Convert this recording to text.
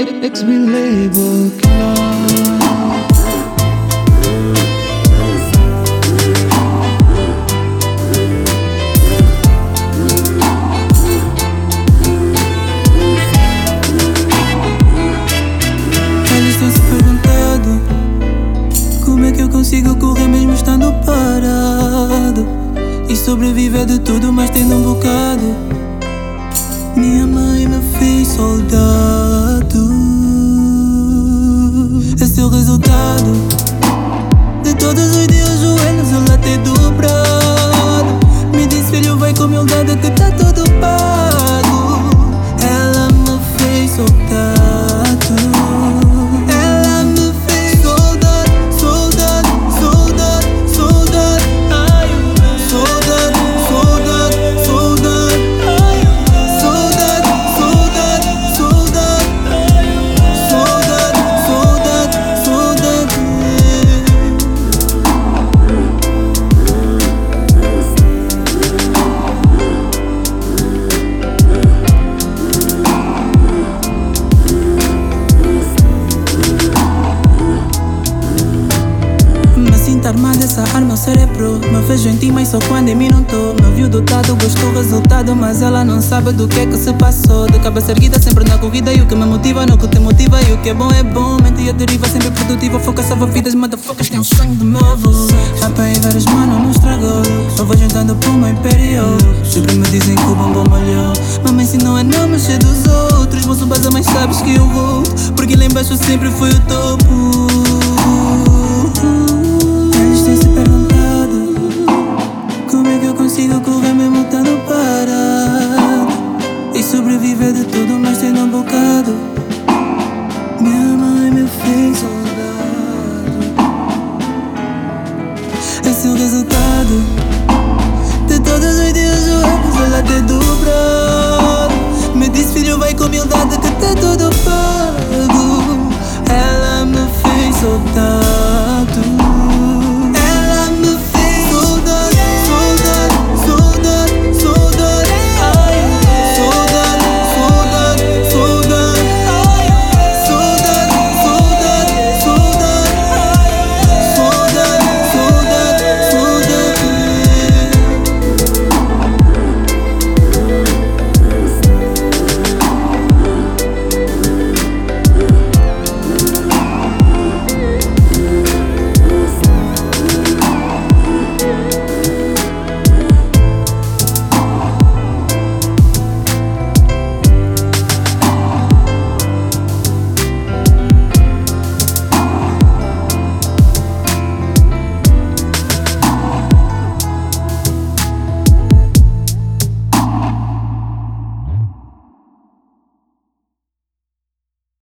Ex label killer. Eles têm se perguntado como é que eu consigo correr mesmo estando parado e sobreviver de tudo, mas tendo um bocado. Minha mãe me fez soldado. Esse é o resultado de todos os dias joelhos eu lá ter dobrado. Me disse, filho, vai com humildade que tá tudo pago. Ela me fez soldado. Ela me fez soldado, soldado, soldado, soldado. Ai, soldado, soldado, soldado. Ai, soldado, soldado, soldado. Soldado, soldado, soldado. Me sinto armada, essa arma, o cérebro. Me vejo em ti, mas só quando em mim não tô. Me viu dotado, gostou do resultado, mas ela não sabe do que é que se passou. De cabeça erguida, sempre na corrida. E o que me motiva, no que te motiva. E o que é bom, mente e a deriva, sempre produtiva. Foca, salva vidas, motherfuckers, tem um sonho do meu avô. Apanhei várias manos, não estragou. Eu vou juntando para uma império. Sempre me dizem que o bombom malhou. Mamãe ensinou a não mexer dos outros. Vou subir, mas sabes que eu vou. Porque lá embaixo sempre foi o topo. Eles têm se perguntado como é que eu consigo correr mesmo estando parado e sobreviver de tudo, mas tendo um bocado.